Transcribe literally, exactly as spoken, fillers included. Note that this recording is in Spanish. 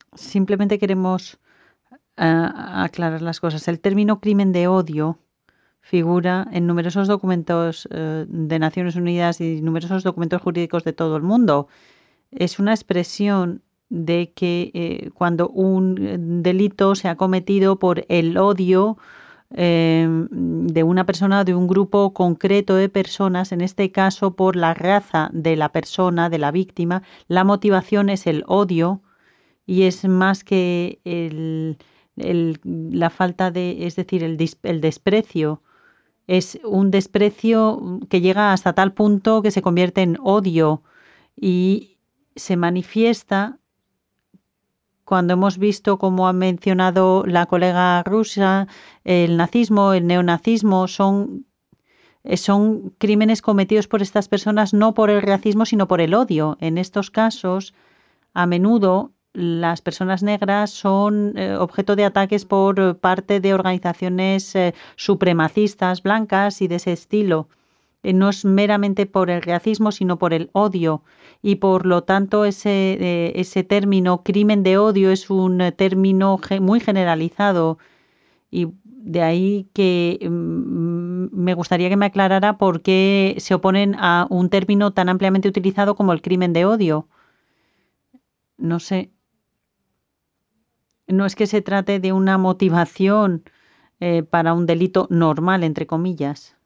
Simplemente queremos ah, aclarar las cosas. El término crimen de odio figura en numerosos documentos eh, de Naciones Unidas y numerosos documentos jurídicos de todo el mundo. Es una expresión de que eh, cuando un eh, delito se ha cometido por el odio eh, de una persona o de un grupo concreto de personas, en este caso por la raza de la persona, de la víctima, la motivación es el odio y es más que el, el- la falta de, es decir, el, dis- el desprecio. Es un desprecio que llega hasta tal punto que se convierte en odio y se manifiesta cuando hemos visto, como ha mencionado la colega rusa, el nazismo, el neonazismo, son, eh, son crímenes cometidos por estas personas no por el racismo, sino por el odio. En estos casos, a menudo las personas negras son eh, objeto de ataques por eh, parte de organizaciones eh, supremacistas blancas y de ese estilo. Eh, no es meramente por el racismo, sino por el odio. Y por lo tanto, ese, eh, ese término crimen de odio es un eh, término ge- muy generalizado. Y de ahí que mm, me gustaría que me aclarara por qué se oponen a un término tan ampliamente utilizado como el crimen de odio. No sé. No es que se trate de una motivación eh, para un delito normal, entre comillas.